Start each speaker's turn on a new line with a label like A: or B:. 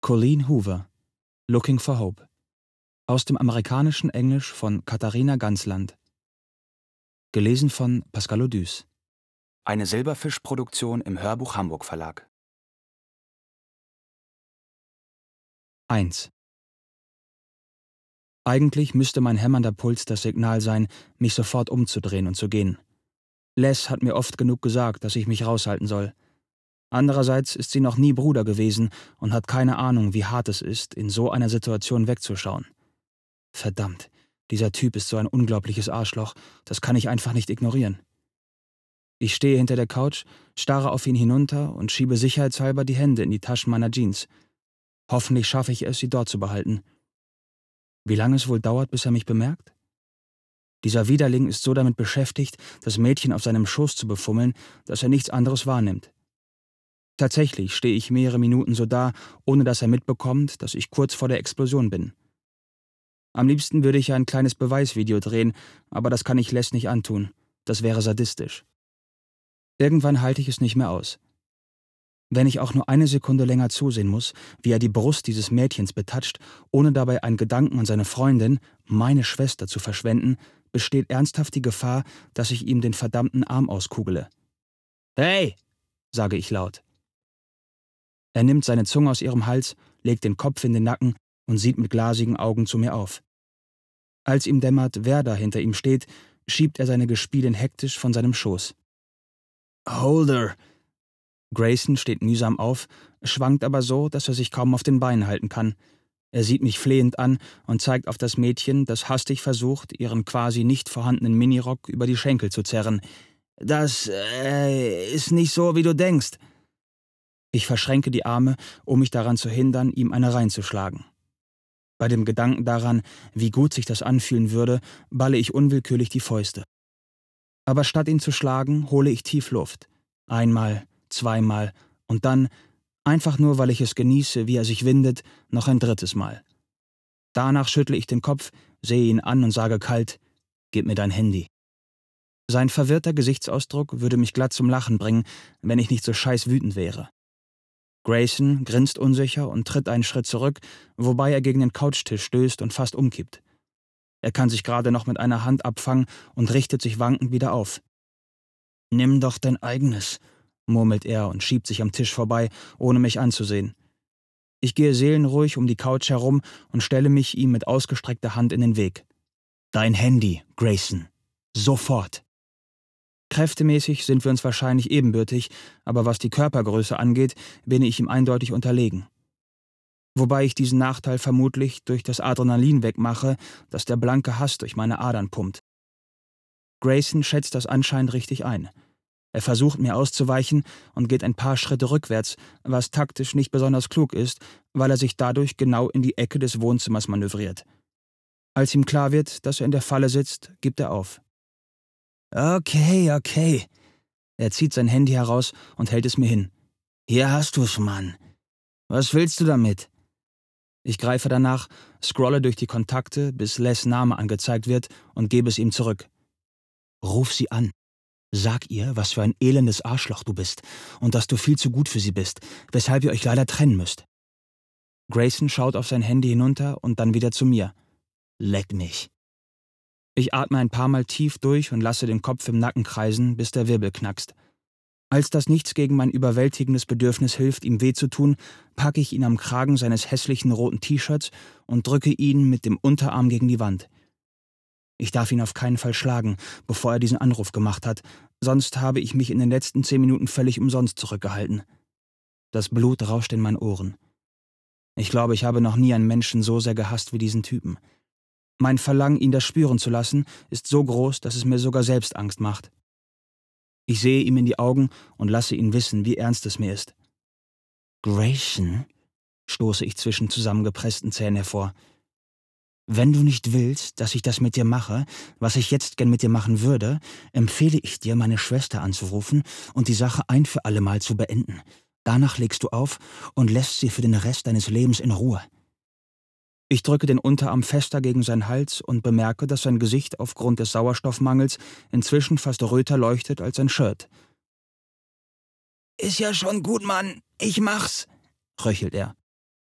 A: Colleen Hoover, Looking for Hope. Aus dem amerikanischen Englisch von Katharina Gansland. Gelesen von Pascal Odüs. Eine Silberfisch-Produktion im Hörbuch Hamburg Verlag. 1. Eigentlich müsste mein hämmernder Puls das Signal sein, mich sofort umzudrehen und zu gehen. Les hat mir oft genug gesagt, dass ich mich raushalten soll. Andererseits ist sie noch nie Bruder gewesen und hat keine Ahnung, wie hart es ist, in so einer Situation wegzuschauen. Verdammt, dieser Typ ist so ein unglaubliches Arschloch, das kann ich einfach nicht ignorieren. Ich stehe hinter der Couch, starre auf ihn hinunter und schiebe sicherheitshalber die Hände in die Taschen meiner Jeans. Hoffentlich schaffe ich es, sie dort zu behalten. Wie lange es wohl dauert, bis er mich bemerkt? Dieser Widerling ist so damit beschäftigt, das Mädchen auf seinem Schoß zu befummeln, dass er nichts anderes wahrnimmt. Tatsächlich stehe ich mehrere Minuten so da, ohne dass er mitbekommt, dass ich kurz vor der Explosion bin. Am liebsten würde ich ein kleines Beweisvideo drehen, aber das kann ich Les nicht antun. Das wäre sadistisch. Irgendwann halte ich es nicht mehr aus. Wenn ich auch nur eine Sekunde länger zusehen muss, wie er die Brust dieses Mädchens betatscht, ohne dabei einen Gedanken an seine Freundin, meine Schwester, zu verschwenden, besteht ernsthaft die Gefahr, dass ich ihm den verdammten Arm auskugele. »Hey«, sage ich laut. Er nimmt seine Zunge aus ihrem Hals, legt den Kopf in den Nacken und sieht mit glasigen Augen zu mir auf. Als ihm dämmert, wer da hinter ihm steht, schiebt er seine Gespielin hektisch von seinem Schoß. »Holder!« Grayson steht mühsam auf, schwankt aber so, dass er sich kaum auf den Beinen halten kann. Er sieht mich flehend an und zeigt auf das Mädchen, das hastig versucht, ihren quasi nicht vorhandenen Minirock über die Schenkel zu zerren. »Das, ist nicht so, wie du denkst.« Ich verschränke die Arme, um mich daran zu hindern, ihm eine reinzuschlagen. Bei dem Gedanken daran, wie gut sich das anfühlen würde, balle ich unwillkürlich die Fäuste. Aber statt ihn zu schlagen, hole ich tief Luft. Einmal, zweimal und dann, einfach nur weil ich es genieße, wie er sich windet, noch ein drittes Mal. Danach schüttle ich den Kopf, sehe ihn an und sage kalt: »Gib mir dein Handy.« Sein verwirrter Gesichtsausdruck würde mich glatt zum Lachen bringen, wenn ich nicht so scheiß wütend wäre. Grayson grinst unsicher und tritt einen Schritt zurück, wobei er gegen den Couchtisch stößt und fast umkippt. Er kann sich gerade noch mit einer Hand abfangen und richtet sich wankend wieder auf. »Nimm doch dein eigenes«, murmelt er und schiebt sich am Tisch vorbei, ohne mich anzusehen. Ich gehe seelenruhig um die Couch herum und stelle mich ihm mit ausgestreckter Hand in den Weg. »Dein Handy, Grayson. Sofort!« Kräftemäßig sind wir uns wahrscheinlich ebenbürtig, aber was die Körpergröße angeht, bin ich ihm eindeutig unterlegen. Wobei ich diesen Nachteil vermutlich durch das Adrenalin wegmache, das der blanke Hass durch meine Adern pumpt. Grayson schätzt das anscheinend richtig ein. Er versucht mir auszuweichen und geht ein paar Schritte rückwärts, was taktisch nicht besonders klug ist, weil er sich dadurch genau in die Ecke des Wohnzimmers manövriert. Als ihm klar wird, dass er in der Falle sitzt, gibt er auf. Okay. Er zieht sein Handy heraus und hält es mir hin. »Hier hast du's, Mann. Was willst du damit?« Ich greife danach, scrolle durch die Kontakte, bis Les Name angezeigt wird und gebe es ihm zurück. »Ruf sie an. Sag ihr, was für ein elendes Arschloch du bist und dass du viel zu gut für sie bist, weshalb ihr euch leider trennen müsst.« Grayson schaut auf sein Handy hinunter und dann wieder zu mir. »Leck mich.« Ich atme ein paar Mal tief durch und lasse den Kopf im Nacken kreisen, bis der Wirbel knackst. Als das nichts gegen mein überwältigendes Bedürfnis hilft, ihm weh zu tun, packe ich ihn am Kragen seines hässlichen roten T-Shirts und drücke ihn mit dem Unterarm gegen die Wand. Ich darf ihn auf keinen Fall schlagen, bevor er diesen Anruf gemacht hat, sonst habe ich mich in den letzten 10 Minuten völlig umsonst zurückgehalten. Das Blut rauscht in meinen Ohren. Ich glaube, ich habe noch nie einen Menschen so sehr gehasst wie diesen Typen. Mein Verlangen, ihn das spüren zu lassen, ist so groß, dass es mir sogar selbst Angst macht. Ich sehe ihm in die Augen und lasse ihn wissen, wie ernst es mir ist. »Grayson«, stoße ich zwischen zusammengepressten Zähnen hervor, »wenn du nicht willst, dass ich das mit dir mache, was ich jetzt gern mit dir machen würde, empfehle ich dir, meine Schwester anzurufen und die Sache ein für alle Mal zu beenden. Danach legst du auf und lässt sie für den Rest deines Lebens in Ruhe.« Ich drücke den Unterarm fester gegen seinen Hals und bemerke, dass sein Gesicht aufgrund des Sauerstoffmangels inzwischen fast röter leuchtet als sein Shirt. »Ist ja schon gut, Mann. Ich mach's«, röchelt er.